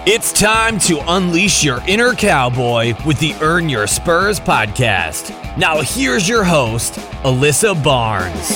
It's time to unleash your inner cowboy with the Earn Your Spurs podcast. Now here's your host, Alyssa Barnes.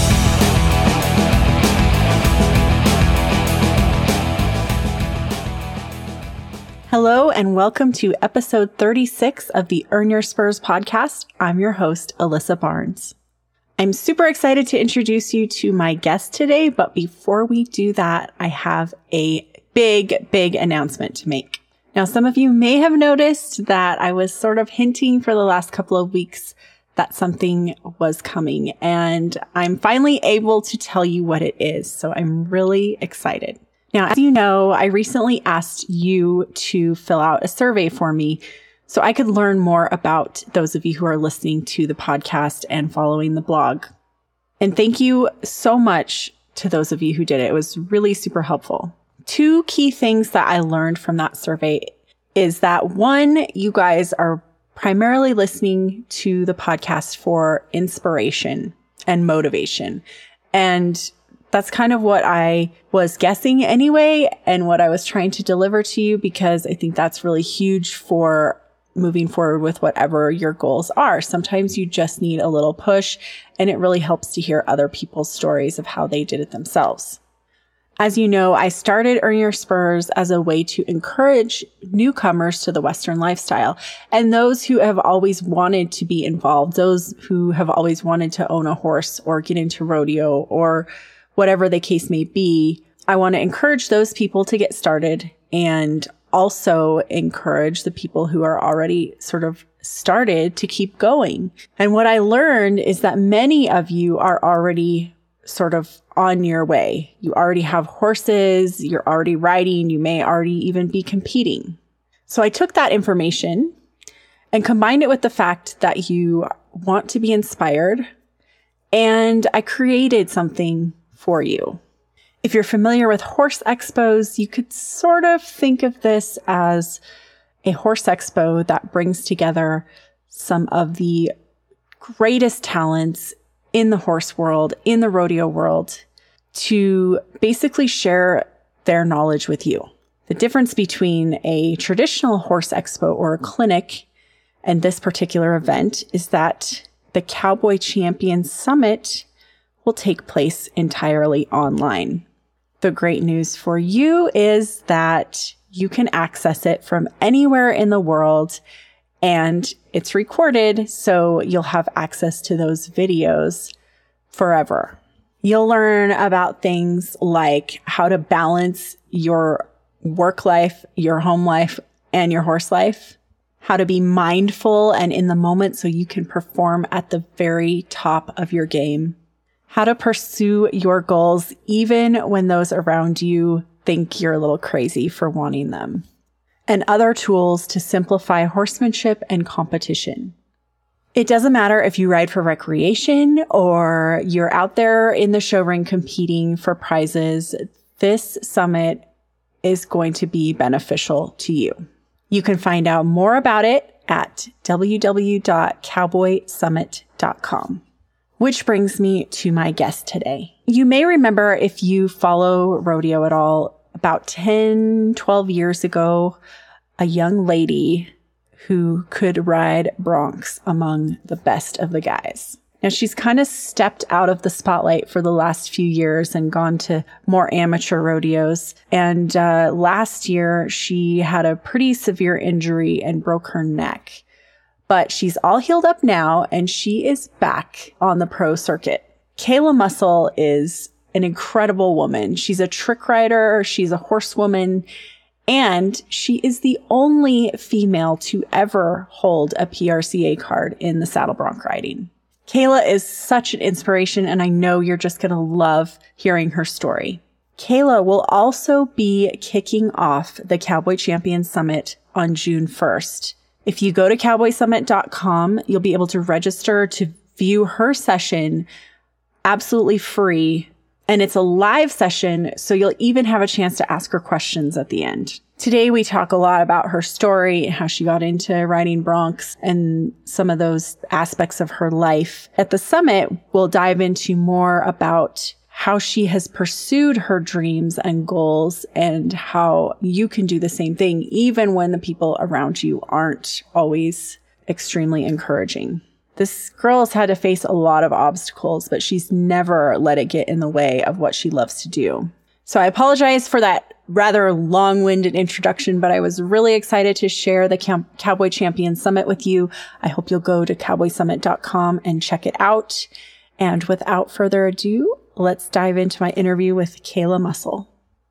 Hello and welcome to episode 36 of the Earn Your Spurs podcast. I'm your host, Alyssa Barnes. I'm super excited to introduce you to my guest today, but before we do that, I have a big announcement to make. Now, some of you may have noticed that I was sort of hinting for the last couple of weeks that something was coming, and I'm finally able to tell you what it is. So I'm really excited. Now, as you know, I recently asked you to fill out a survey for me so I could learn more about those of you who are listening to the podcast and following the blog. And thank you so much to those of you who did it. It was really super helpful. Two key things that I learned from that survey is that one, you guys are primarily listening to the podcast for inspiration and motivation. And that's kind of what I was guessing anyway, and what I was trying to deliver to you, because I think that's really huge for moving forward with whatever your goals are. Sometimes you just need a little push, and it really helps to hear other people's stories of how they did it themselves. As you know, I started Earn Your Spurs as a way to encourage newcomers to the Western lifestyle and those who have always wanted to be involved, those who have always wanted to own a horse or get into rodeo or whatever the case may be. I want to encourage those people to get started and also encourage the people who are already sort of started to keep going. And what I learned is that many of you are already sort of on your way. You already have horses, you're already riding, you may already even be competing. So I took that information and combined it with the fact that you want to be inspired, and I created something for you. If you're familiar with horse expos, you could sort of think of this as a horse expo that brings together some of the greatest talents in the horse world, in the rodeo world, to basically share their knowledge with you. The difference between a traditional horse expo or a clinic and this particular event is that the Cowboy Champion Summit will take place entirely online. The great news for you is that you can access it from anywhere in the world, and it's recorded, so you'll have access to those videos forever. You'll learn about things like how to balance your work life, your home life, and your horse life, how to be mindful and in the moment so you can perform at the very top of your game, how to pursue your goals even when those around you think you're a little crazy for wanting them, and other tools to simplify horsemanship and competition. It doesn't matter if you ride for recreation or you're out there in the show ring competing for prizes. This summit is going to be beneficial to you. You can find out more about it at www.cowboysummit.com. Which brings me to my guest today. You may remember, if you follow rodeo at all, about 10, 12 years ago, a young lady who could ride broncs among the best of the guys. Now, she's kind of stepped out of the spotlight for the last few years and gone to more amateur rodeos. And last year, she had a pretty severe injury and broke her neck. But she's all healed up now, and she is back on the pro circuit. Kayla Mussel is an incredible woman. She's a trick rider, she's a horsewoman, and she is the only female to ever hold a PRCA card in the saddle bronc riding. Kayla is such an inspiration, and I know you're just going to love hearing her story. Kayla will also be kicking off the Cowboy Champion Summit on June 1st. If you go to cowboysummit.com, you'll be able to register to view her session absolutely free. And it's a live session, so you'll even have a chance to ask her questions at the end. Today, we talk a lot about her story, how she got into riding broncs, and some of those aspects of her life. At the summit, we'll dive into more about how she has pursued her dreams and goals and how you can do the same thing, even when the people around you aren't always extremely encouraging. This girl has had to face a lot of obstacles, but she's never let it get in the way of what she loves to do. So I apologize for that rather long-winded introduction, but I was really excited to share the Cowboy Champion Summit with you. I hope you'll go to cowboysummit.com and check it out. And without further ado, let's dive into my interview with Kayla Mussel.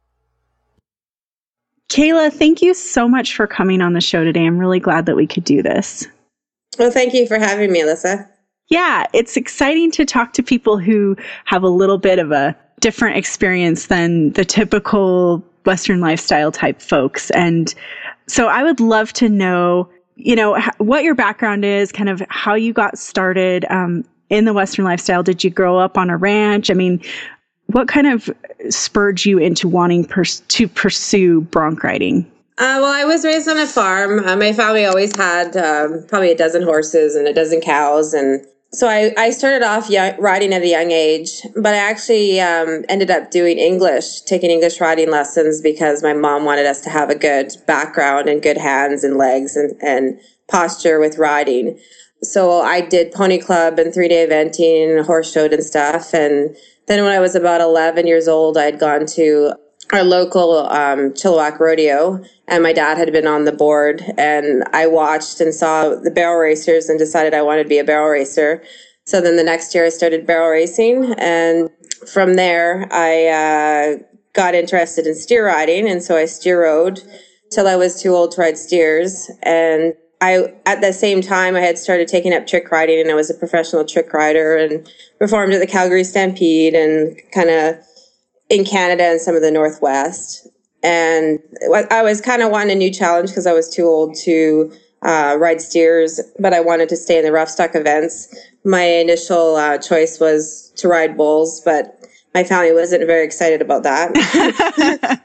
Kayla, thank you so much for coming on the show today. I'm really glad that we could do this. Well, thank you for having me, Alyssa. Yeah, it's exciting to talk to people who have a little bit of a different experience than the typical Western lifestyle type folks. And so I would love to know, what your background is, kind of how you got started in the Western lifestyle. Did you grow up on a ranch? I mean, what kind of spurred you into wanting to pursue bronc riding? Well, I was raised on a farm. My family always had probably a dozen horses and a dozen cows. And so I started off riding at a young age, but I actually ended up taking English riding lessons because my mom wanted us to have a good background and good hands and legs and posture with riding. So I did pony club and 3-day eventing and horse showed and stuff. And then when I was about 11 years old, I'd gone to our local Chilliwack rodeo, and my dad had been on the board, and I watched and saw the barrel racers and decided I wanted to be a barrel racer. So then the next year I started barrel racing, and from there I got interested in steer riding, and so I steer rode till I was too old to ride steers. And at the same time, I had started taking up trick riding, and I was a professional trick rider and performed at the Calgary Stampede and kind of in Canada and some of the Northwest. And I was kind of wanting a new challenge because I was too old to ride steers, but I wanted to stay in the rough stock events. My initial choice was to ride bulls, but my family wasn't very excited about that.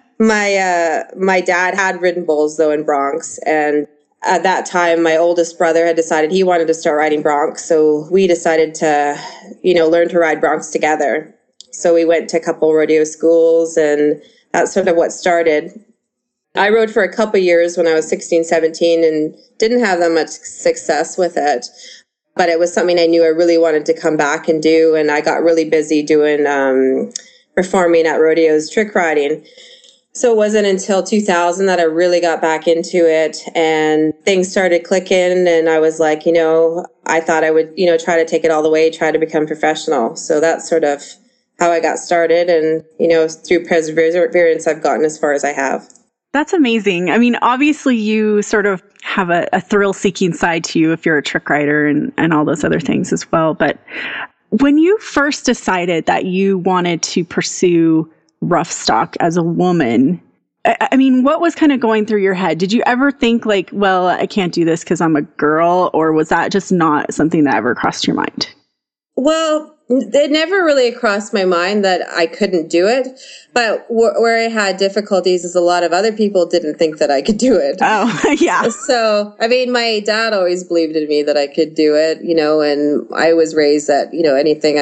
My dad had ridden bulls, though, in broncs. And at that time, my oldest brother had decided he wanted to start riding broncs. So we decided to, learn to ride broncs together. So we went to a couple rodeo schools, and that's sort of what started. I rode for a couple years when I was 16, 17 and didn't have that much success with it. But it was something I knew I really wanted to come back and do. And I got really busy doing performing at rodeos, trick riding. So it wasn't until 2000 that I really got back into it and things started clicking. And I was like, I thought I would, try to take it all the way, try to become professional. So that's sort of how I got started. And, through perseverance, I've gotten as far as I have. That's amazing. I mean, obviously you sort of have a thrill-seeking side to you if you're a trick rider and all those other things as well. But when you first decided that you wanted to pursue rough stock as a woman, I mean, what was kind of going through your head? Did you ever think like, well, I can't do this because I'm a girl? Or was that just not something that ever crossed your mind? Well, it never really crossed my mind that I couldn't do it. But where I had difficulties is a lot of other people didn't think that I could do it. Oh, yeah. So, I mean, my dad always believed in me that I could do it, and I was raised that, anything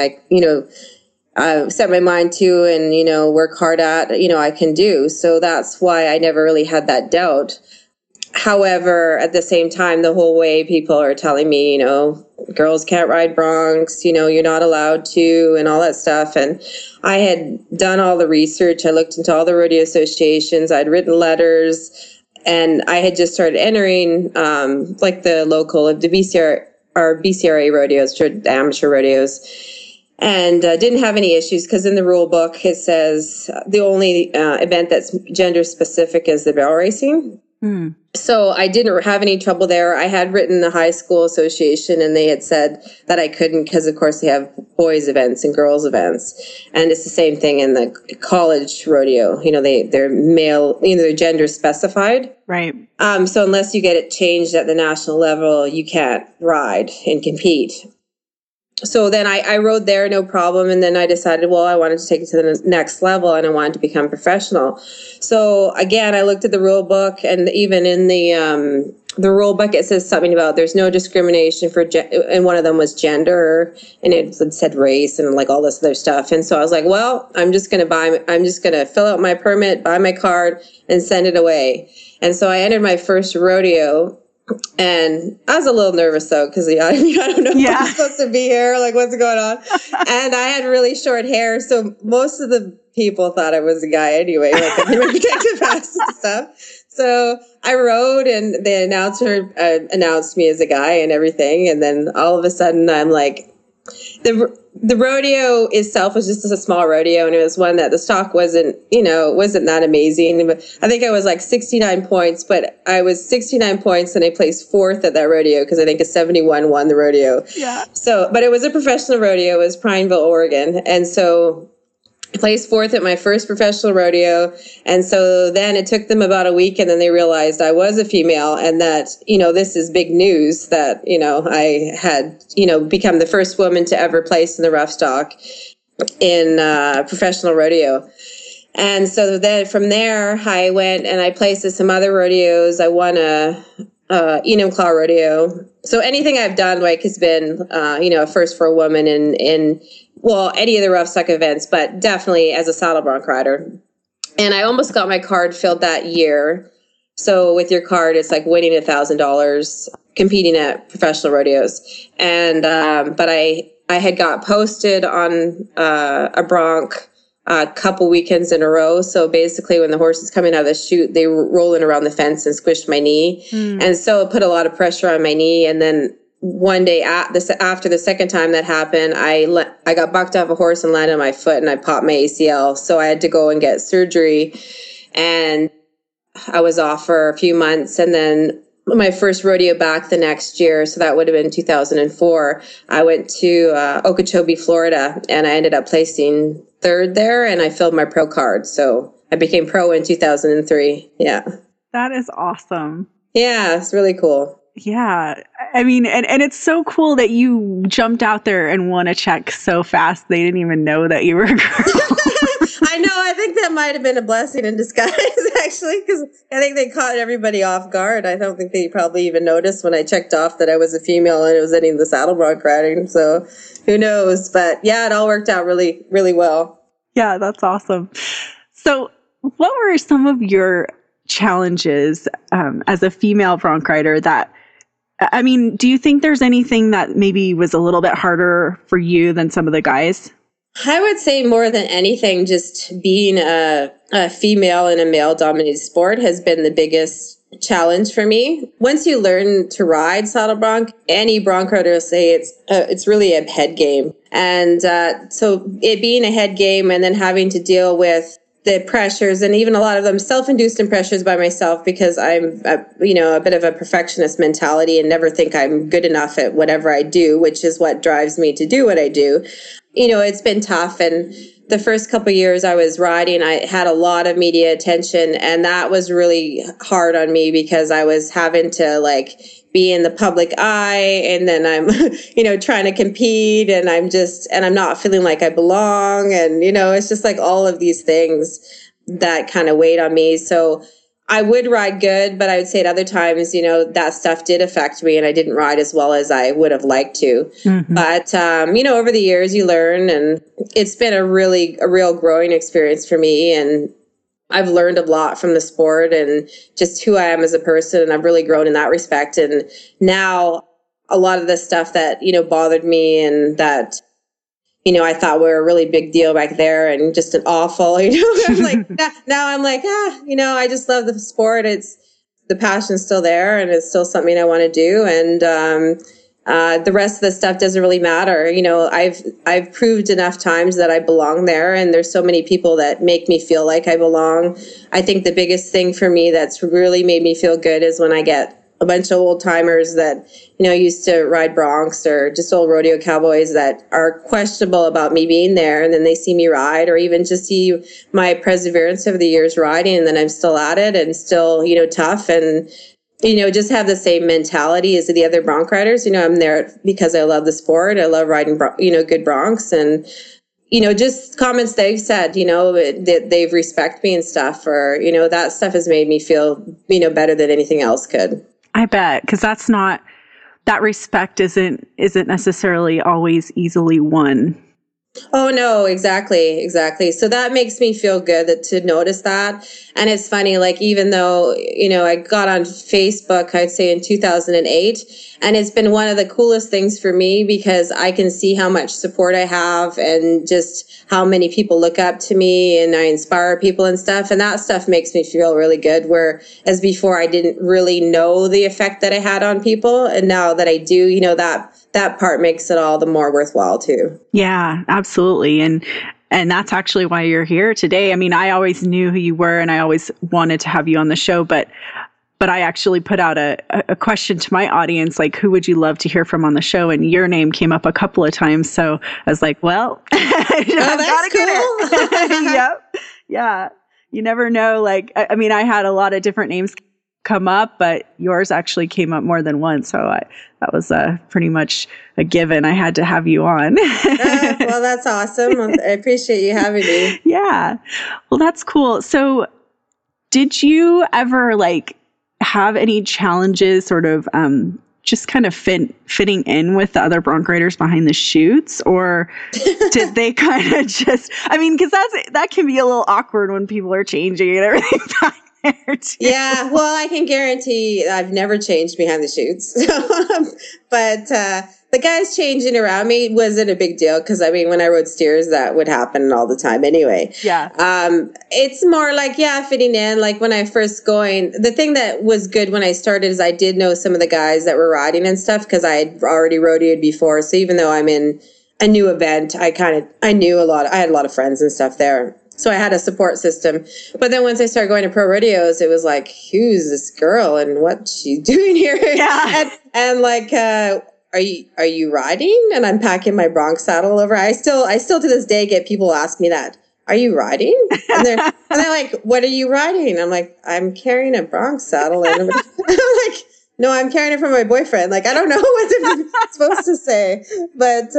I set my mind to and, work hard at, I can do. So that's why I never really had that doubt. However, at the same time, the whole way people are telling me, girls can't ride broncs, you're not allowed to and all that stuff. And I had done all the research. I looked into all the rodeo associations. I'd written letters and I had just started entering like the BCRA rodeos, the amateur rodeos. And didn't have any issues because in the rule book, it says the only event that's gender specific is the barrel racing. Mm. So I didn't have any trouble there. I had written the high school association and they had said that I couldn't because, of course, they have boys events and girls events. And it's the same thing in the college rodeo. They're male, they're gender specified. Right. So unless you get it changed at the national level, you can't ride and compete. So then I rode there, no problem. And then I decided, well, I wanted to take it to the next level and I wanted to become professional. So again, I looked at the rule book and even in the the rule book, it says something about there's no discrimination for, and one of them was gender, and it said race and like all this other stuff. And so I was like, well, I'm just going to fill out my permit, buy my card, and send it away. And so I entered my first rodeo. And I was a little nervous though, because I don't know if I'm supposed to be here, like what's going on. And I had really short hair, so most of the people thought I was a guy anyway, like in my protective vest and stuff. So I rode, and the announcer announced me as a guy and everything. And then all of a sudden, I'm like, the rodeo itself was just a small rodeo, and it was one that the stock wasn't that amazing. But I think I was like 69 points, but I was 69 points and I placed fourth at that rodeo because I think a 71 won the rodeo. Yeah. So, but it was a professional rodeo. It was Prineville, Oregon. And so I placed fourth at my first professional rodeo. And so then it took them about a week, and then they realized I was a female, and that, this is big news that, I had, become the first woman to ever place in the rough stock in professional rodeo. And so then from there, I went and I placed at some other rodeos. I won a Enumclaw rodeo. So anything I've done, like, has been, a first for a woman in any of the rough stock events, but definitely as a saddle bronc rider. And I almost got my card filled that year. So with your card, it's like winning $1,000 competing at professional rodeos. And, but I had got posted on, a bronc a couple weekends in a row. So basically when the horse is coming out of the chute, they were rolling around the fence and squished my knee. And so it put a lot of pressure on my knee. And then one day after the second time that happened, I got bucked off a horse and landed on my foot, and I popped my ACL. So I had to go and get surgery, and I was off for a few months. And then my first rodeo back the next year, so that would have been 2004, I went to Okeechobee, Florida, and I ended up placing third there, and I filled my pro card. So I became pro in 2003. Yeah. That is awesome. Yeah, it's really cool. Yeah. I mean, and it's so cool that you jumped out there and won a check so fast. They didn't even know that you were a girl. I know. I think that might have been a blessing in disguise, actually, because I think they caught everybody off guard. I don't think they probably even noticed when I checked off that I was a female and it was any of the saddle bronc riding. So who knows? But yeah, it all worked out really, really well. Yeah, that's awesome. So what were some of your challenges as a female bronc rider that, I mean, do you think there's anything that maybe was a little bit harder for you than some of the guys? I would say more than anything, just being a female in a male-dominated sport has been the biggest challenge for me. Once you learn to ride saddle bronc, any bronc rider will say it's really a head game. And so it being a head game and then having to deal with the pressures, and even a lot of them self-induced pressures by myself, because I'm a bit of a perfectionist mentality and never think I'm good enough at whatever I do, which is what drives me to do what I do. It's been tough. And the first couple of years I was riding, I had a lot of media attention, and that was really hard on me because I was having to be in the public eye, and then I'm, trying to compete, and I'm not feeling like I belong. And, it's just like all of these things that kind of weighed on me. So I would ride good, but I would say at other times, that stuff did affect me, and I didn't ride as well as I would have liked to. Mm-hmm. But, over the years you learn, and it's been a real growing experience for me. And I've learned a lot from the sport and just who I am as a person. And I've really grown in that respect. And now a lot of the stuff that, bothered me and that, I thought were a really big deal back there and just an awful, I'm like, now I'm like, I just love the sport. The passion's still there, and it's still something I want to do. And, the rest of the stuff doesn't really matter. I've proved enough times that I belong there, and there's so many people that make me feel like I belong. I think the biggest thing for me that's really made me feel good is when I get a bunch of old timers that, used to ride broncs or just old rodeo cowboys that are questionable about me being there. And then they see me ride, or even just see my perseverance over the years riding, and then I'm still at it and still, tough, and, just have the same mentality as the other bronc riders. I'm there because I love the sport. I love riding, good broncs, and, just comments they've said, that they've respect me and stuff, or, that stuff has made me feel, better than anything else could. I bet, because that respect isn't necessarily always easily won. Oh no, exactly. So that makes me feel good to notice that. And it's funny, like, even though, I got on Facebook, I'd say in 2008, and it's been one of the coolest things for me because I can see how much support I have and just how many people look up to me and I inspire people and stuff. And that stuff makes me feel really good. Whereas before I didn't really know the effect that I had on people. And now that I do, that part makes it all the more worthwhile too. Yeah, absolutely. And that's actually why you're here today. I mean, I always knew who you were and I always wanted to have you on the show, but I actually put out a question to my audience, like, who would you love to hear from on the show? And your name came up a couple of times. So I was like, well, I've got to get it. Yep. Yeah. You never know. Like, I mean, I had a lot of different names come up, but yours actually came up more than once. So that was pretty much a given. I had to have you on. Well, that's awesome. I appreciate you having me. Yeah. Well, that's cool. So did you ever have any challenges sort of just kind of fitting in with the other bronc riders behind the chutes, or did they kind of just, I mean, because that can be a little awkward when people are changing and everything back there too. Yeah, well, I can guarantee I've never changed behind the chutes. But the guys changing around me wasn't a big deal because, I mean, when I rode steers, that would happen all the time anyway. Yeah. It's more like, fitting in. Like when I first going, the thing that was good when I started is I did know some of the guys that were riding and stuff because I had already rodeoed before. So even though I'm in a new event, I knew I had a lot of friends and stuff there. So I had a support system. But then once I started going to pro rodeos, it was like, who's this girl and what's she doing here? Yeah. and like, are you riding? And I'm packing my bronc saddle over. I still to this day get people ask me that. Are you riding? And they're like, what are you riding? I'm like, I'm carrying a bronc saddle. And I'm like, no, I'm carrying it for my boyfriend. Like, I don't know what I'm supposed to say. But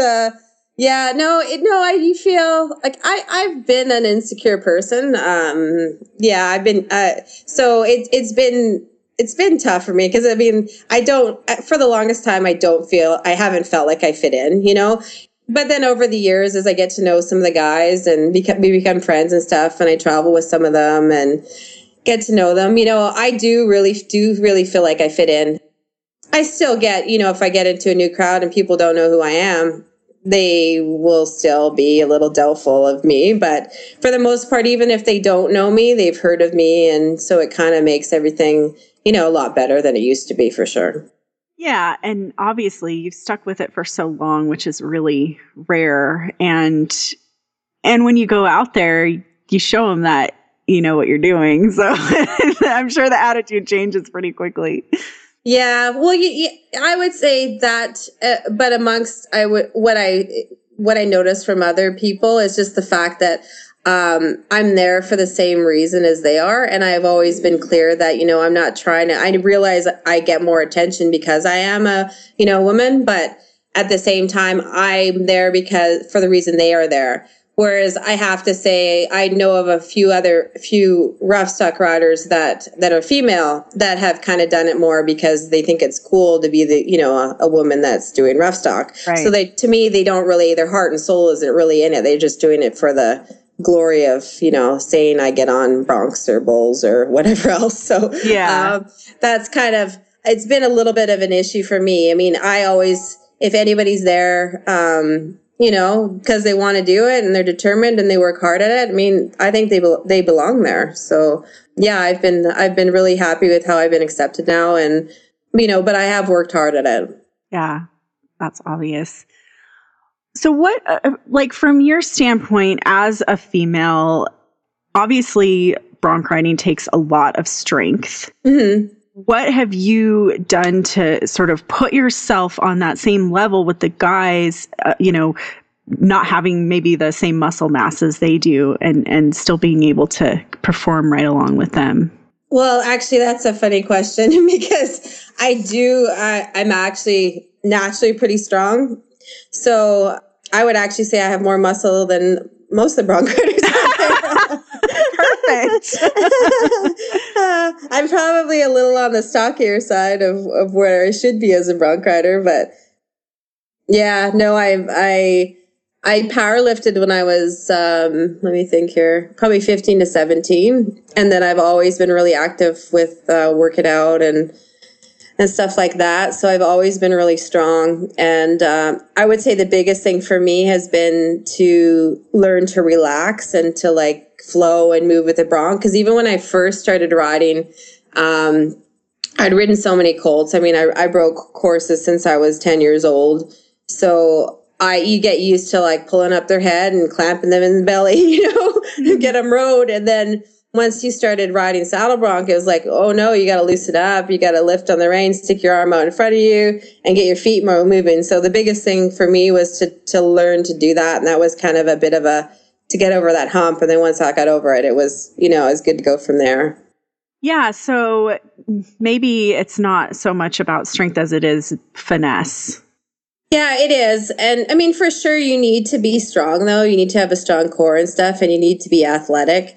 you feel like I've been an insecure person. I've been, so it's been tough for me because, I mean, for the longest time, I haven't felt like I fit in, but then over the years, as I get to know some of the guys and we become friends and stuff, and I travel with some of them and get to know them, I do really feel like I fit in. I still get, if I get into a new crowd and people don't know who I am, they will still be a little doubtful of me. But for the most part, even if they don't know me, they've heard of me. And so it kind of makes everything, a lot better than it used to be, for sure. Yeah. And obviously you've stuck with it for so long, which is really rare. And when you go out there, you show them that you know what you're doing. So I'm sure the attitude changes pretty quickly. Yeah, well, I would say that, but amongst what I notice from other people is just the fact that I'm there for the same reason as they are, and I've always been clear that I'm not trying to. I realize I get more attention because I am a woman, but at the same time, I'm there because for the reason they are there. Whereas I have to say, I know of a few rough stock riders that are female that have kind of done it more because they think it's cool to be a woman that's doing rough stock. Right. So to me, they don't really, their heart and soul isn't really in it. They're just doing it for the glory of, saying I get on broncs or bulls or whatever else. So yeah, that's kind of, it's been a little bit of an issue for me. I mean, I always, if anybody's there, because they want to do it and they're determined and they work hard at it. I mean, I think they belong there. So yeah, I've been really happy with how I've been accepted now, and but I have worked hard at it. Yeah, that's obvious. So what, from your standpoint as a female, obviously bronc riding takes a lot of strength. Mm-hmm. What have you done to sort of put yourself on that same level with the guys, not having maybe the same muscle mass as they do and still being able to perform right along with them? Well, actually, that's a funny question because I'm actually naturally pretty strong. So I would actually say I have more muscle than most of the bronc riders out there. Perfect. I'm probably a little on the stockier side of where I should be as a bronc rider, but yeah, no, I power lifted when I was, let me think here, probably 15 to 17. And then I've always been really active with working out and stuff like that. So I've always been really strong. And I would say the biggest thing for me has been to learn to relax and to like flow and move with the bronc. Because even when I first started riding, I'd ridden so many colts. I mean, I broke courses since I was 10 years old. So you get used to like pulling up their head and clamping them in the belly, you get them rode. And then once you started riding saddle bronc, it was like, oh no, you got to loosen up. You got to lift on the reins, stick your arm out in front of you and get your feet more moving. So the biggest thing for me was to learn to do that. And that was kind of a bit of to get over that hump. And then once I got over it, it was, it was good to go from there. Yeah. So maybe it's not so much about strength as it is finesse. Yeah, it is. And I mean, for sure, you need to be strong, though. You need to have a strong core and stuff, and you need to be athletic.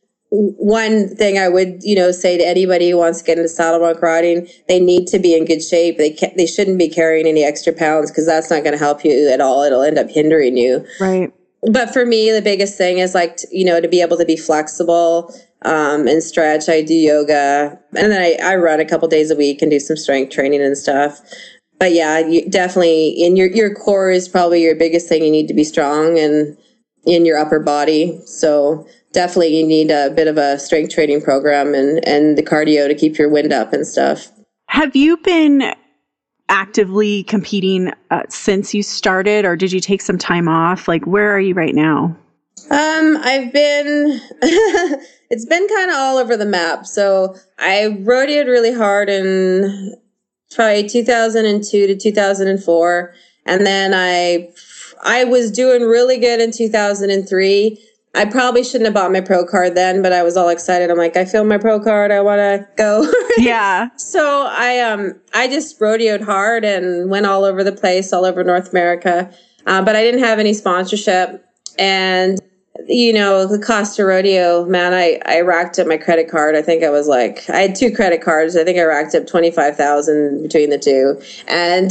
One thing I would, say to anybody who wants to get into saddle bronc riding, they need to be in good shape. They shouldn't be carrying any extra pounds because that's not going to help you at all. It'll end up hindering you. Right. But for me, the biggest thing is like, to be able to be flexible and stretch. I do yoga, and then I run a couple days a week and do some strength training and stuff. But yeah, you definitely in your core is probably your biggest thing. You need to be strong and in your upper body. So definitely you need a bit of a strength training program and the cardio to keep your wind up and stuff. Have you been actively competing since you started, or did you take some time off? Like, where are you right now? I've been, it's been kind of all over the map. So I rodeoed really hard in probably 2002 to 2004. And then I was doing really good in 2003. I probably shouldn't have bought my pro card then, but I was all excited. I'm like, I feel my pro card. I want to go. Yeah. So I just rodeoed hard and went all over the place, all over North America. But I didn't have any sponsorship. And, the cost of rodeo, man, I racked up my credit card. I think I had 2 credit cards. I think I racked up $25,000 between the two. And,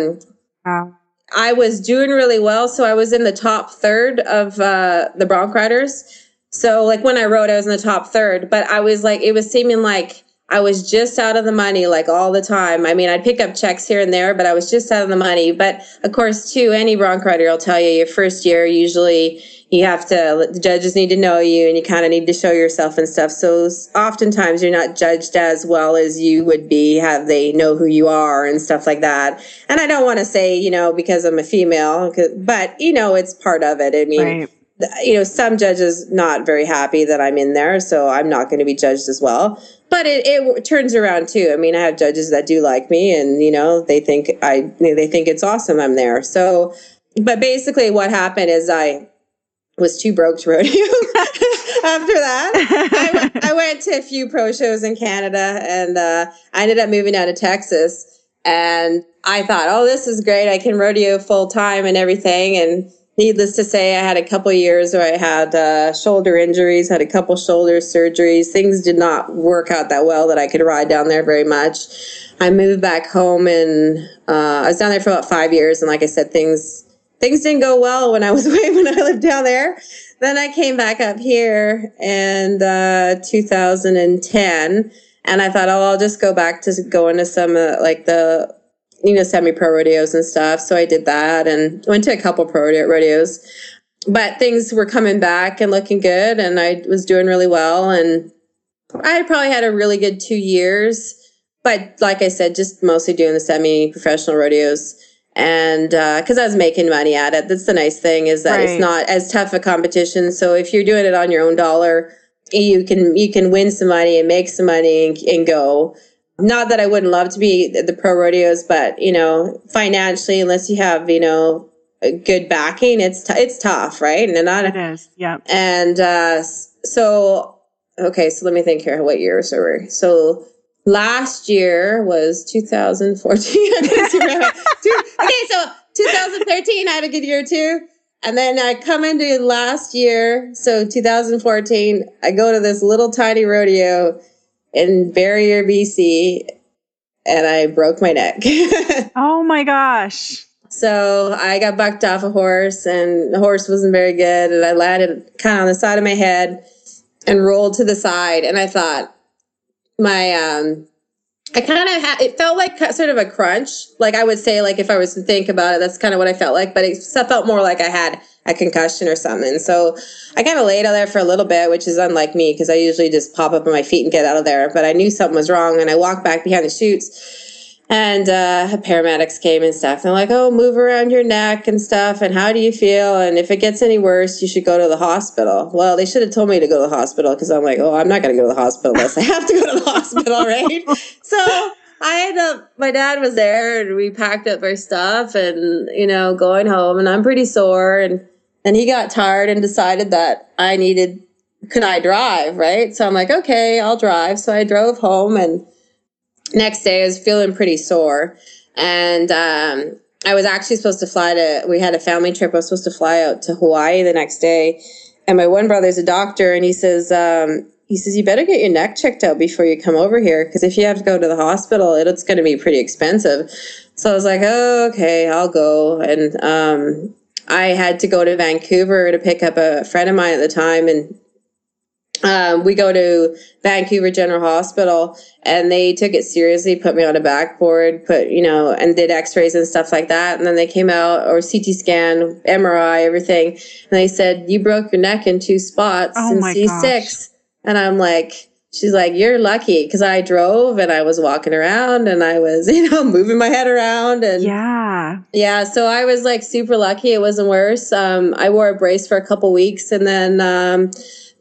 wow. I was doing really well. So I was in the top third of, the bronc riders. So like when I rode, I was in the top third, but I was like, it was seeming like I was just out of the money, like all the time. I mean, I'd pick up checks here and there, but I was just out of the money. But of course, too, any bronc rider will tell you your first year, usually the judges need to know you and you kind of need to show yourself and stuff. So oftentimes you're not judged as well as you would be, have they know who you are and stuff like that. And I don't want to say, because I'm a female, but, it's part of it. I mean, right. Some judges not very happy that I'm in there, so I'm not going to be judged as well. But it turns around too. I mean, I have judges that do like me, and they think it's awesome I'm there. So, but basically, what happened is I was too broke to rodeo. After that, I went to a few pro shows in Canada, and I ended up moving down to Texas. And I thought, oh, this is great. I can rodeo full time and everything. And needless to say, I had a couple of years where I had shoulder injuries, had a couple shoulder surgeries. Things did not work out that well that I could ride down there very much. I moved back home, and I was down there for about 5 years. And like I said, things didn't go well when I lived down there. Then I came back up here in 2010, and I thought, oh, I'll just go back to going to some the semi-pro rodeos and stuff. So I did that and went to a couple pro rodeos, but things were coming back and looking good, and I was doing really well. And I probably had a really good 2 years, but like I said, just mostly doing the semi-professional rodeos. And because I was making money at it. That's the nice thing, is that It's not as tough a competition. So if you're doing it on your own dollar, you can win some money and make some money and go. Not that I wouldn't love to be at the pro rodeos, but financially, unless you have a good backing, it's tough, right? And it is, yeah. And so let me think here. What years are we? So last year was 2014. Okay, so 2013, I had a good year too. And then I come into last year, so 2014, I go to this little tiny rodeo in Barrier, BC, and I broke my neck. Oh my gosh. So I got bucked off a horse, and the horse wasn't very good, and I landed kind of on the side of my head and rolled to the side, and I thought I kind of had, it felt like sort of a crunch. Like I would say, like if I was to think about it, that's kind of what I felt like, but it felt more like I had a concussion or something. So I kind of laid out there for a little bit, which is unlike me because I usually just pop up on my feet and get out of there. But I knew something was wrong, and I walked back behind the chutes. And paramedics came and stuff. And they're like, oh, move around your neck and stuff. And how do you feel? And if it gets any worse, you should go to the hospital. Well, they should have told me to go to the hospital because I'm like, oh, I'm not going to go to the hospital unless I have to go to the hospital, right? So my dad was there, and we packed up our stuff and, going home. And I'm pretty sore. And he got tired and decided that could I drive, right? So I'm like, okay, I'll drive. So I drove home, and next day I was feeling pretty sore, and I was actually supposed to we had a family trip. I was supposed to fly out to Hawaii the next day, and my one brother's a doctor, and he says, you better get your neck checked out before you come over here, because if you have to go to the hospital, it's going to be pretty expensive. So I was like, oh, okay, I'll go. And I had to go to Vancouver to pick up a friend of mine at the time, and we go to Vancouver General Hospital, and they took it seriously, put me on a backboard, and did x-rays and stuff like that. And then they came out, or CT scan, MRI, everything. And they said, you broke your neck in 2 spots in C6. Gosh. And I'm like, she's like, you're lucky, because I drove and I was walking around and I was, moving my head around. And yeah. So I was like super lucky. It wasn't worse. I wore a brace for a couple weeks, and then,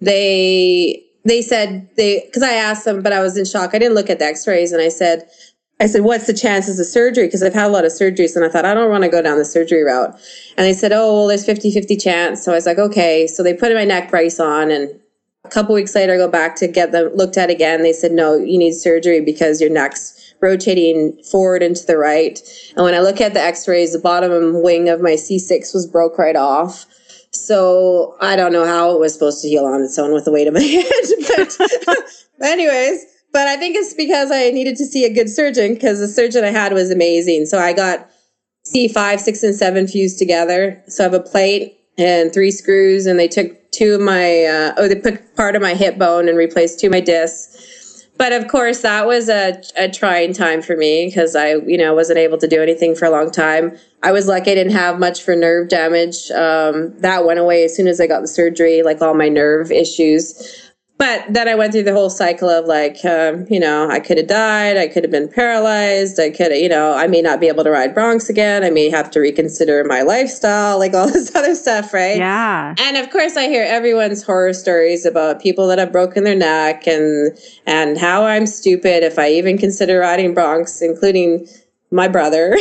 they said because I asked them, but I was in shock. I didn't look at the x-rays, and I said, what's the chances of surgery? Because I've had a lot of surgeries, and I thought, I don't want to go down the surgery route. And they said, oh, well, there's 50-50 chance. So I was like, okay. So they put my neck brace on, and a couple weeks later, I go back to get them looked at again. They said, no, you need surgery because your neck's rotating forward and to the right. And when I look at the x-rays, the bottom wing of my C6 was broke right off. So I don't know how it was supposed to heal on its own with the weight of my head. But anyways, but I think it's because I needed to see a good surgeon, because the surgeon I had was amazing. So I got C5, 6, and 7 fused together. So I have a plate and 3 screws, and they took 2 of my, they put part of my hip bone and replaced 2 of my discs. But of course, that was a trying time for me, because I, wasn't able to do anything for a long time. I was lucky I didn't have much for nerve damage. That went away as soon as I got the surgery, like all my nerve issues. But then I went through the whole cycle of like, I could have died. I could have been paralyzed. I could have, I may not be able to ride broncs again. I may have to reconsider my lifestyle, like all this other stuff, right? Yeah. And of course, I hear everyone's horror stories about people that have broken their neck and how I'm stupid if I even consider riding broncs, including my brother,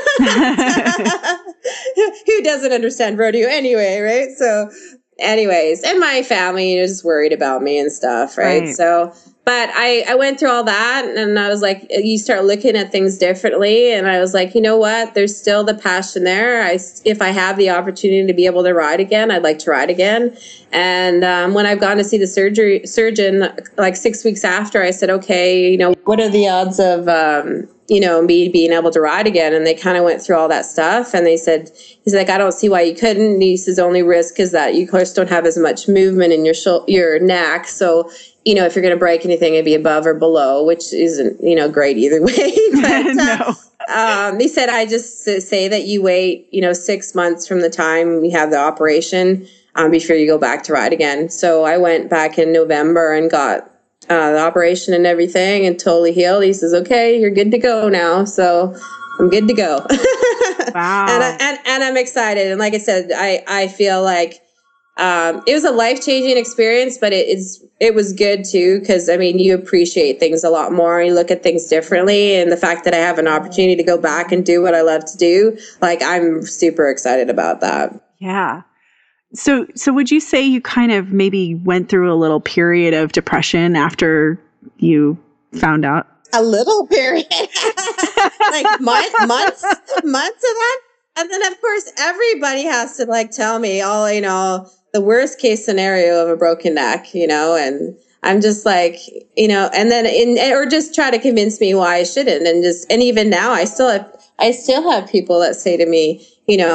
who doesn't understand rodeo anyway, right? So anyways, and my family is worried about me and stuff, right? So, but I went through all that, and I was like, you start looking at things differently, and I was like, you know what? There's still the passion there. If I have the opportunity to be able to ride again, I'd like to ride again. And when I've gone to see the surgeon, like 6 weeks after, I said, okay, what are the odds of me being able to ride again? And they kind of went through all that stuff, and he's like, I don't see why you couldn't. And he says, the only risk is that you, of course, don't have as much movement in your neck. So, if you're going to break anything, it'd be above or below, which isn't, great either way. But, No. He said, I just say that you wait, 6 months from the time we have the operation, before you go back to ride again. So I went back in November and got the operation and everything, and totally healed. He says, okay, you're good to go now. So I'm good to go. Wow. and I'm excited. And like I said, I feel like it was a life-changing experience, but it was good too, because you appreciate things a lot more, and you look at things differently. And the fact that I have an opportunity to go back and do what I love to do, like, I'm super excited about that. Yeah. So would you say you kind of maybe went through a little period of depression after you found out? A little period, like months of that. And then of course everybody has to like tell me all, the worst case scenario of a broken neck, and I'm just like, and then or just try to convince me why I shouldn't. And even now I still have people that say to me,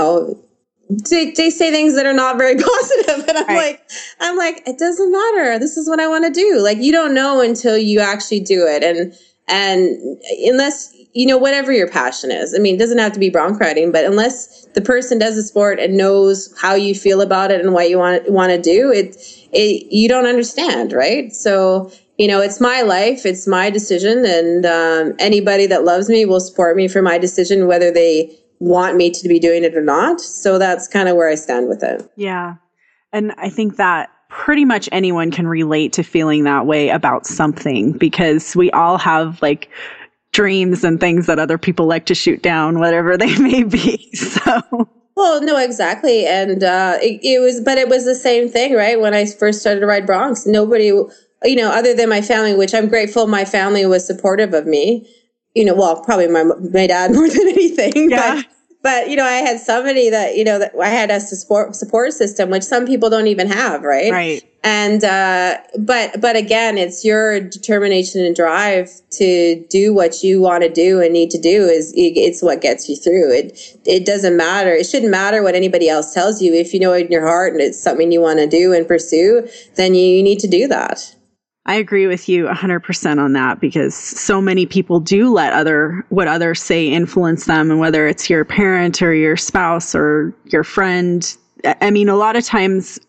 they say things that are not very positive. And I'm like, it doesn't matter. This is what I want to do. Like, you don't know until you actually do it. And unless, whatever your passion is, I mean, it doesn't have to be bronc riding, but unless the person does the sport and knows how you feel about it and what you want to do, you don't understand. Right. So, it's my life, it's my decision. And, anybody that loves me will support me for my decision, whether they want me to be doing it or not. So that's kind of where I stand with it. Yeah. And I think that pretty much anyone can relate to feeling that way about something, because we all have like dreams and things that other people like to shoot down, whatever they may be. So. Well, no, exactly. And it was the same thing, right? When I first started to ride broncs, nobody, other than my family, which I'm grateful my family was supportive of me. Well, probably my dad more than anything. Yeah. But I had somebody that, that I had a support system, which some people don't even have. Right. Right. And, but again, it's your determination and drive to do what you want to do and need to do it's what gets you through it. It doesn't matter. It shouldn't matter what anybody else tells you. If you know it in your heart and it's something you want to do and pursue, then you need to do that. I agree with you 100% on that, because so many people do let what others say influence them, and whether it's your parent or your spouse or your friend. I mean, a lot of times,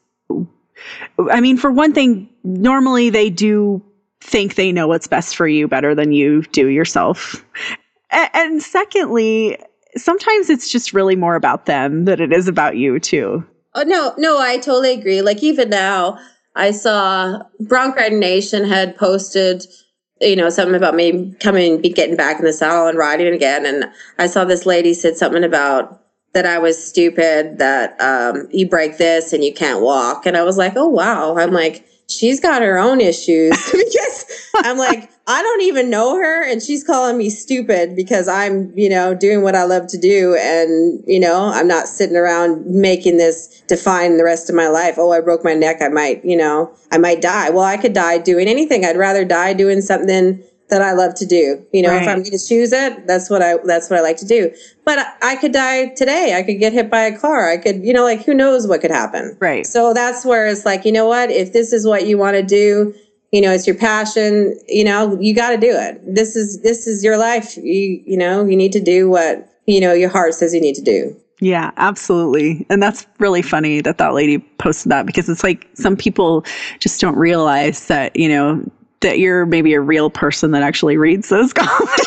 for one thing, normally they do think they know what's best for you better than you do yourself. And secondly, sometimes it's just really more about them than it is about you too. Oh, no, I totally agree. Like, even now, I saw Bronc Riding Nation had posted, something about me getting back in the saddle and riding again. And I saw this lady said something about that I was stupid, that you break this and you can't walk. And I was like, oh, wow. I'm like, she's got her own issues. Because I'm like, I don't even know her, and she's calling me stupid because I'm, doing what I love to do. And, I'm not sitting around making this define the rest of my life. Oh, I broke my neck. I might die. Well, I could die doing anything. I'd rather die doing something that I love to do. Right. If I'm going to choose it, that's what I like to do. But I could die today. I could get hit by a car. I could, who knows what could happen. Right. So that's where it's like, you know what, if this is what you want to do, it's your passion, you got to do it. This is your life. You need to do what, your heart says you need to do. Yeah, absolutely. And that's really funny that lady posted that, because it's like some people just don't realize that, that you're maybe a real person that actually reads those comments.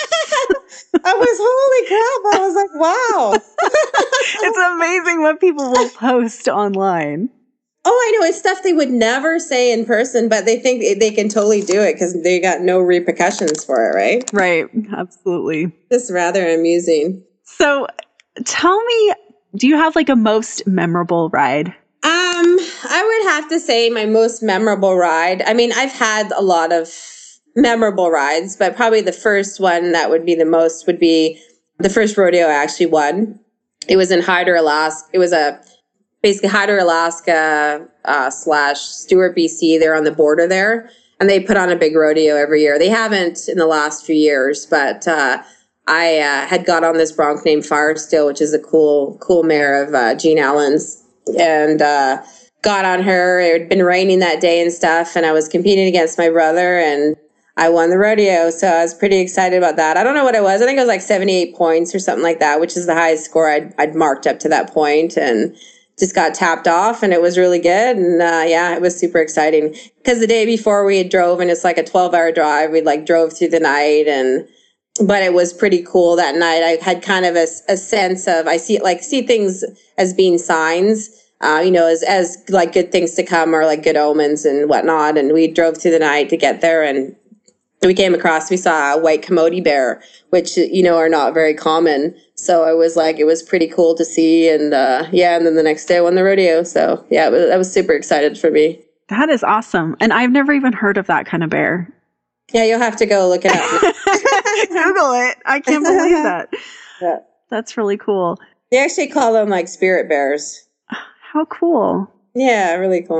Holy crap. I was like, wow. It's amazing what people will post online. Oh, I know. It's stuff they would never say in person, but they think they can totally do it because they got no repercussions for it, right? Right. Absolutely. Just rather amusing. So tell me, do you have like a most memorable ride? I would have to say my most memorable ride. I mean, I've had a lot of memorable rides, but probably the first one that would be the most would be the first rodeo I actually won. It was in Hyder, Alaska. It was basically Hyder, Alaska, / Stewart, BC. They're on the border there, and they put on a big rodeo every year. They haven't in the last few years, but I had got on this bronc named Firesteel, which is a cool mare of Gene Allen's, and got on her. It had been raining that day and stuff, and I was competing against my brother, and I won the rodeo. So I was pretty excited about that. I don't know what it was. I think it was like 78 points or something like that, which is the highest score I'd marked up to that point, and just got tapped off, and it was really good. And it was super exciting because the day before we had drove, and it's like a 12-hour drive. We drove through the night, but it was pretty cool that night. I had kind of a sense of, I see things as being signs, as like good things to come or like good omens and whatnot. And we drove through the night to get there, and we saw a white coyote bear, which, are not very common. So it was pretty cool to see. And and then the next day I won the rodeo. So yeah, that was super excited for me. That is awesome. And I've never even heard of that kind of bear. Yeah, you'll have to go look it up. Google it. I can't believe that. Yeah. That's really cool. They actually call them like spirit bears. How cool. Yeah, really cool.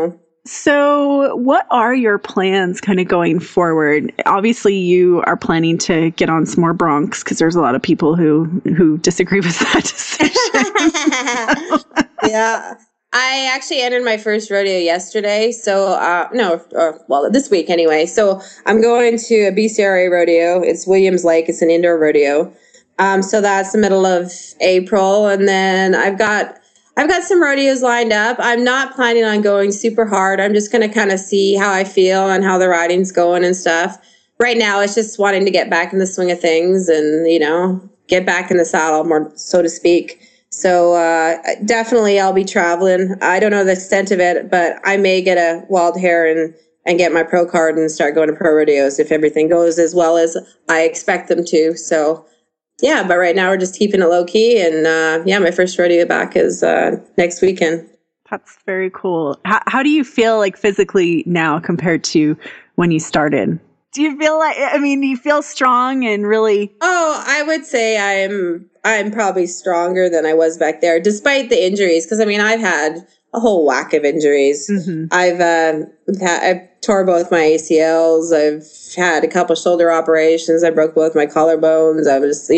So what are your plans kind of going forward? Obviously, you are planning to get on some more broncs because there's a lot of people who disagree with that decision. Yeah. I actually entered my first rodeo yesterday. So, this week anyway. So I'm going to a BCRA rodeo. It's Williams Lake. It's an indoor rodeo. So that's the middle of April. And then I've got some rodeos lined up. I'm not planning on going super hard. I'm just going to kind of see how I feel and how the riding's going and stuff. Right now, it's just wanting to get back in the swing of things and, get back in the saddle more, so to speak. So definitely I'll be traveling. I don't know the extent of it, but I may get a wild hair and get my pro card and start going to pro rodeos if everything goes as well as I expect them to. So yeah, but right now we're just keeping it low key. And my first rodeo back is next weekend. That's very cool. How do you feel like physically now compared to when you started? Do you feel do you feel strong and really? Oh, I would say I'm probably stronger than I was back there, despite the injuries. Because I've had a whole whack of injuries. Mm-hmm. I've tore both my ACLs. I've had a couple shoulder operations. I broke both my collarbones. I was,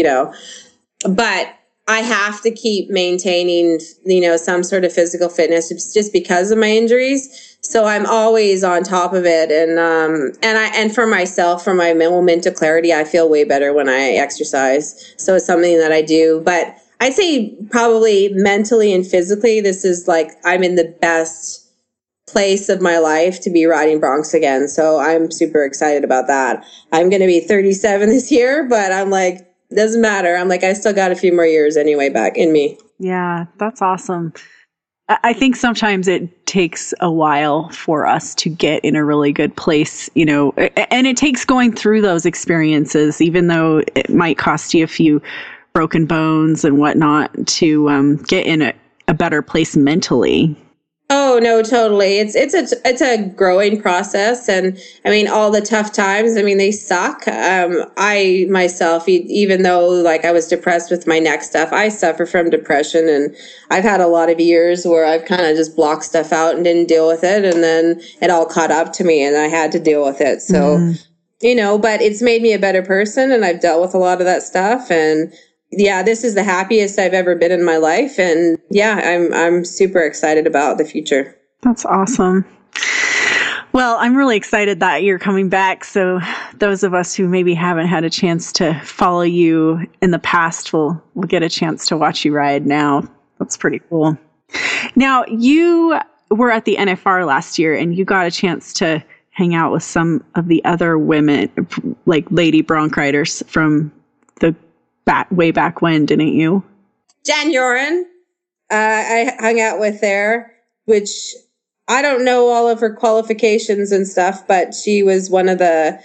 but I have to keep maintaining, some sort of physical fitness just because of my injuries. So I'm always on top of it. And for myself, for my mental clarity, I feel way better when I exercise. So it's something that I do, but I'd say probably mentally and physically, this is like, I'm in the best place of my life to be riding broncs again. So I'm super excited about that. I'm going to be 37 this year, but I'm like, doesn't matter. I'm like, I still got a few more years anyway back in me. Yeah, that's awesome. I think sometimes it takes a while for us to get in a really good place, and it takes going through those experiences, even though it might cost you a few broken bones and whatnot, to get in a better place mentally. Oh, no, totally. It's a growing process. And all the tough times, they suck. I myself, even though like I was depressed with my neck stuff, I suffer from depression, and I've had a lot of years where I've kind of just blocked stuff out and didn't deal with it. And then it all caught up to me and I had to deal with it. So, but it's made me a better person, and I've dealt with a lot of that stuff. And yeah, this is the happiest I've ever been in my life. And yeah, I'm super excited about the future. That's awesome. Well, I'm really excited that you're coming back. So those of us who maybe haven't had a chance to follow you in the past will get a chance to watch you ride now. That's pretty cool. Now, you were at the NFR last year and you got a chance to hang out with some of the other women, like lady bronc riders from the way back when, didn't you? Jan Yoren, I hung out with there, which I don't know all of her qualifications and stuff, but she was one of the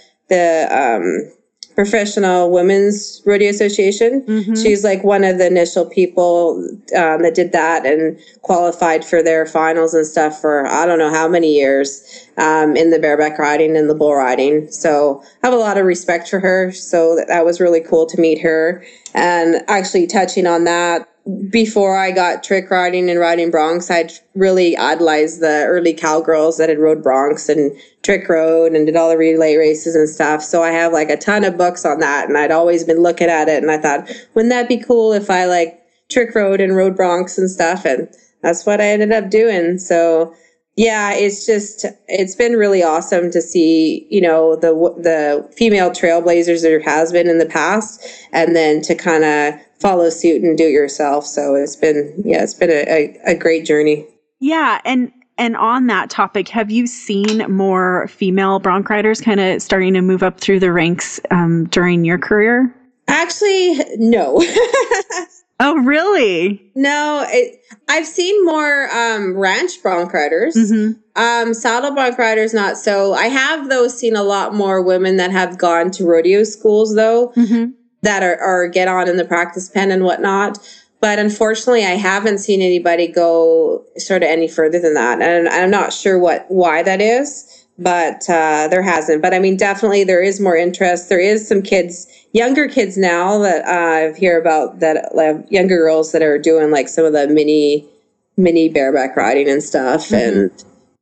Professional Women's Rodeo Association. Mm-hmm. She's like one of the initial people that did that and qualified for their finals and stuff for I don't know how many years in the bareback riding and the bull riding. So I have a lot of respect for her. So that was really cool to meet her. And actually touching on that, before I got trick riding and riding broncs, I'd really idolized the early cowgirls that had rode broncs and trick rode and did all the relay races and stuff. So I have like a ton of books on that, and I'd always been looking at it, and I thought, wouldn't that be cool if I like trick rode and rode broncs and stuff? And that's what I ended up doing. So yeah, it's been really awesome to see, the female trailblazers there has been in the past, and then to kind of follow suit and do it yourself. So it's been a great journey. Yeah. And on that topic, have you seen more female bronc riders kind of starting to move up through the ranks during your career? Actually, no. Oh, really? No, I've seen more ranch bronc riders. Mm-hmm. Saddle bronc riders, not so. I have, though, seen a lot more women that have gone to rodeo schools, though, mm-hmm. that are get on in the practice pen and whatnot. But unfortunately, I haven't seen anybody go sort of any further than that. And I'm not sure why that is, but there hasn't. But I mean, definitely there is more interest. There is some younger kids now that I hear about, that younger girls that are doing like some of the mini bareback riding and stuff. Mm-hmm. And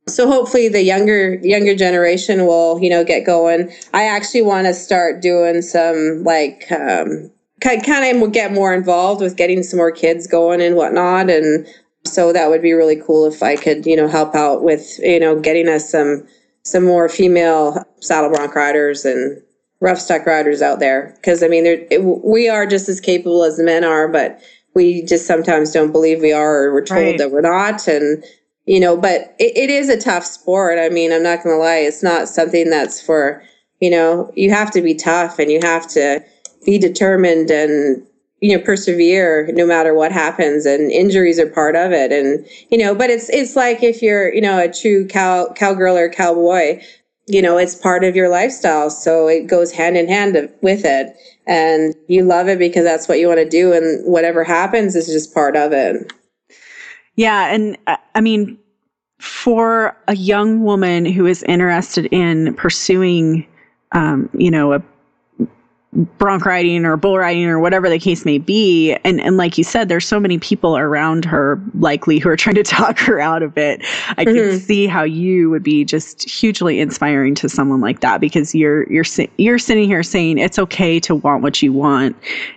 So hopefully the younger generation will, get going. I actually want to start doing some kind of get more involved with getting some more kids going and whatnot. And so that would be really cool if I could, help out with, getting us some more female saddle bronc riders and rough stuck riders out there. Because, we are just as capable as the men are, but we just sometimes don't believe we are, or we're told that we're not. And, but it is a tough sport. I'm not going to lie. It's not something that's for, you have to be tough and you have to be determined and, persevere no matter what happens, and injuries are part of it. And, but it's like if you're, a true cowgirl or cowboy, it's part of your lifestyle. So it goes hand in hand with it, and you love it because that's what you want to do. And whatever happens is just part of it. Yeah. And for a young woman who is interested in pursuing, a bronc riding or bull riding or whatever the case may be. And like you said, there's so many people around her likely who are trying to talk her out of it. I can see how you would be just hugely inspiring to someone like that, because you're sitting here saying it's okay to want what you want,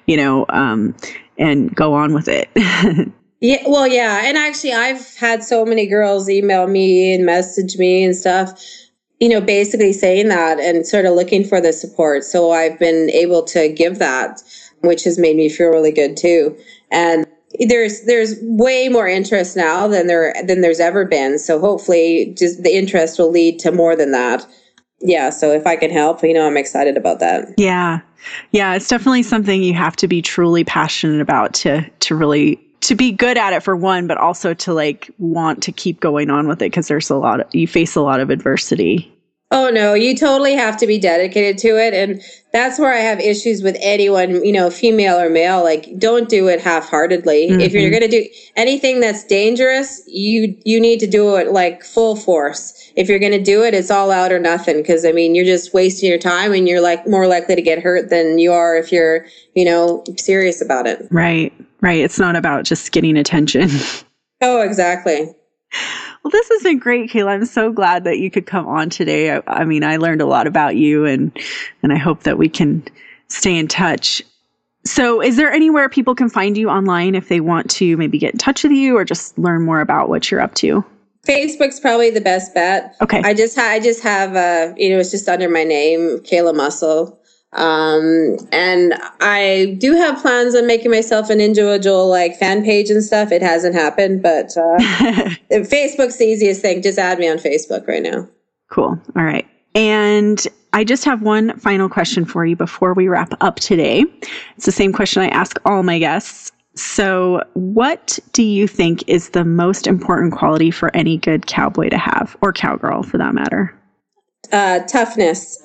and go on with it. Yeah. Well, yeah. And actually I've had so many girls email me and message me and stuff, basically saying that and sort of looking for the support. So I've been able to give that, which has made me feel really good too. And there's way more interest now than there's ever been. So hopefully just the interest will lead to more than that. Yeah. So if I can help, I'm excited about that. Yeah. Yeah. It's definitely something you have to be truly passionate about to really, to be good at it for one, but also to want to keep going on with it, because you face a lot of adversity. Oh no, you totally have to be dedicated to it. And that's where I have issues with anyone, female or male. Don't do it half-heartedly. Mm-hmm. If you're going to do anything that's dangerous, you need to do it full force. If you're going to do it, it's all out or nothing. Because you're just wasting your time, and you're more likely to get hurt than you are if you're, serious about it. Right. Right. It's not about just getting attention. Oh, exactly. Well, this has been great, Kayla. I'm so glad that you could come on today. I learned a lot about you, and I hope that we can stay in touch. So is there anywhere people can find you online if they want to maybe get in touch with you or just learn more about what you're up to? Facebook's probably the best bet. Okay. I just have, it's just under my name, Kayla Muscle. And I do have plans on making myself an individual fan page and stuff. It hasn't happened, but Facebook's the easiest thing. Just add me on Facebook right now. Cool. All right. And I just have one final question for you before we wrap up today. It's the same question I ask all my guests. So what do you think is the most important quality for any good cowboy to have, or cowgirl for that matter? Toughness.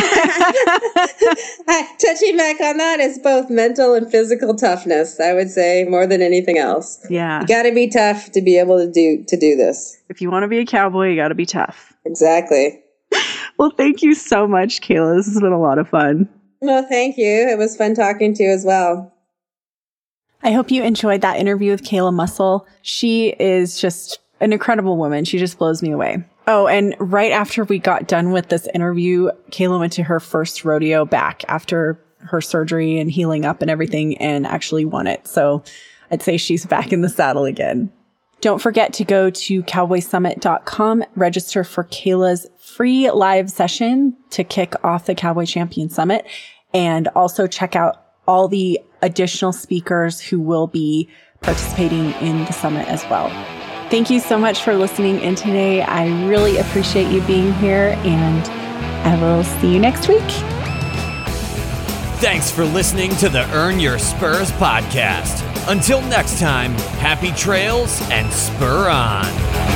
Touching back on that, is both mental and physical toughness, I would say, more than anything else. Yeah. You got to be tough to be able to do this. If you want to be a cowboy, you got to be tough. Exactly. Well, thank you so much, Kayla. This has been a lot of fun. Well, thank you. It was fun talking to you as well. I hope you enjoyed that interview with Kayla Muscle. She is just an incredible woman. She just blows me away. Oh, and right after we got done with this interview, Kayla went to her first rodeo back after her surgery and healing up and everything, and actually won it. So I'd say she's back in the saddle again. Don't forget to go to cowboysummit.com, register for Kayla's free live session to kick off the Cowboy Champion Summit, and also check out all the additional speakers who will be participating in the summit as well. Thank you so much for listening in today. I really appreciate you being here, and I will see you next week. Thanks for listening to the Earn Your Spurs podcast. Until next time, happy trails and spur on.